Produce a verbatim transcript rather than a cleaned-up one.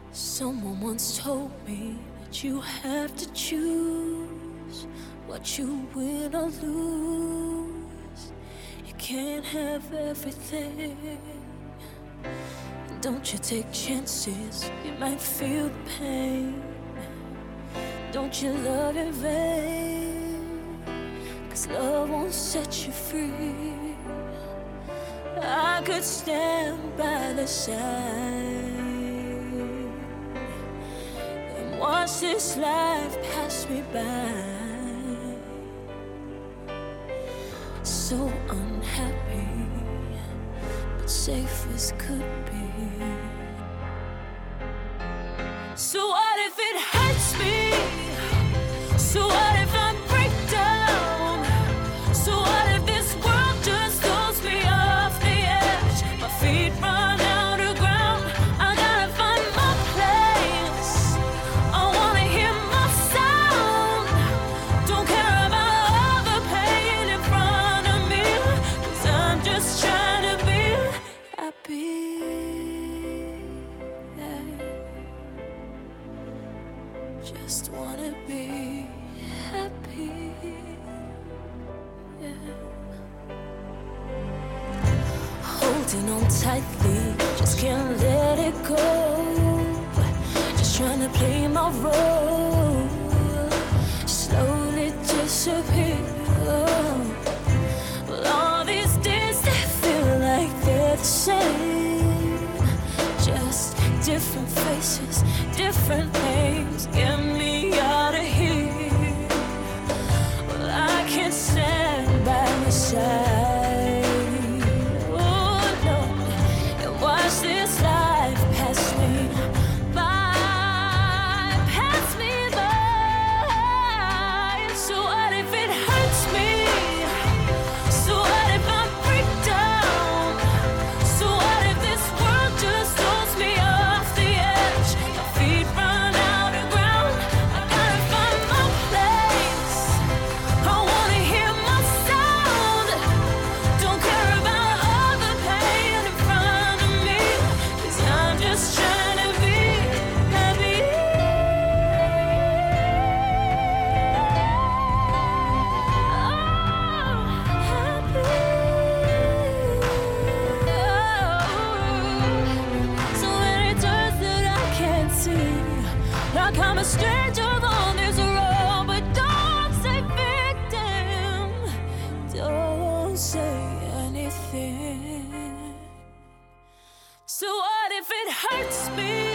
Someone once told me that you have to choose what you win or lose. You can't have everything. Don't you take chances, you might feel the pain. Don't you love in vain, 'cause love won't set you free. I could stand by the side and watch this life pass me by. So unhappy, but safe as could be. So what if it hurts me? So what if I break down? So what if this world just throws me off the edge? My feet run out of ground. I gotta find my place. I wanna hear my sound. Don't care about all the pain in front of me, 'cause I'm just trying to be happy. Just wanna be happy, yeah. Holding on tightly, just can't let it go. Just trying to play my role, slowly disappear. Well, all these days they feel like they're the same, just different faces, different names. Get me out of here. Well, I can't stand by my side, oh no, and watch this life pass me by, pass me by. So what if it hurts me? So what if I break down? So what if this world just throws me off the edge? My feet run out of ground. I gotta find my place. I wanna hear my sound. Don't care about all the pain in front of me, 'cause I'm just trying to be happy. Oh, happy. So many turns that I can't see, like I'm a stranger on this road. But don't say victim, don't say anything. So what if it hurts me?